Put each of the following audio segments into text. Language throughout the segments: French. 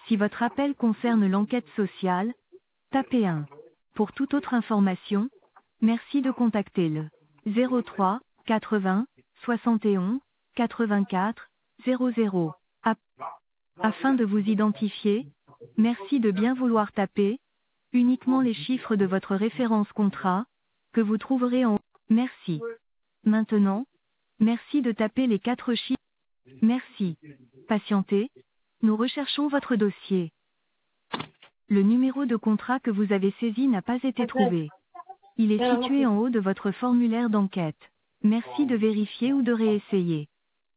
Si votre appel concerne l'enquête sociale, tapez 1. Pour toute autre information, merci de contacter le 03 80 71 84 00. Afin de vous identifier, merci de bien vouloir taper uniquement les chiffres de votre référence contrat, que vous trouverez en haut. Merci. Maintenant, merci de taper les 4 chiffres. Merci. Patientez, nous recherchons votre dossier. Le numéro de contrat que vous avez saisi n'a pas été trouvé. Il est situé en haut de votre formulaire d'enquête. Merci de vérifier ou de réessayer.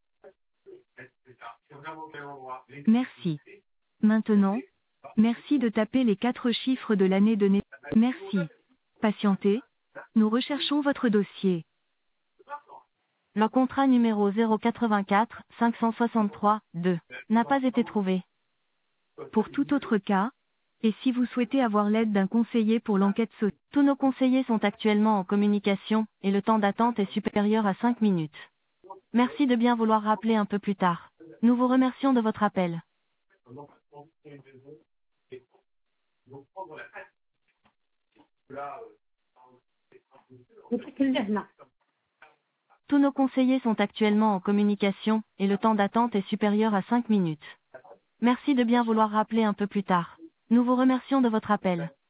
Merci. Maintenant, merci de taper les 4 chiffres de l'année de naissance. Merci. Patientez, nous recherchons votre dossier. Le contrat numéro 084 563 2 n'a pas été trouvé. Pour tout autre cas, et si vous souhaitez avoir l'aide d'un conseiller pour l'enquête sociale, tous nos conseillers sont actuellement en communication, et le temps d'attente est supérieur à 5 minutes. Merci de bien vouloir rappeler un peu plus tard. Nous vous remercions de votre appel. Tous nos conseillers sont actuellement en communication, et le temps d'attente est supérieur à 5 minutes. Merci de bien vouloir rappeler un peu plus tard. Nous vous remercions de votre appel.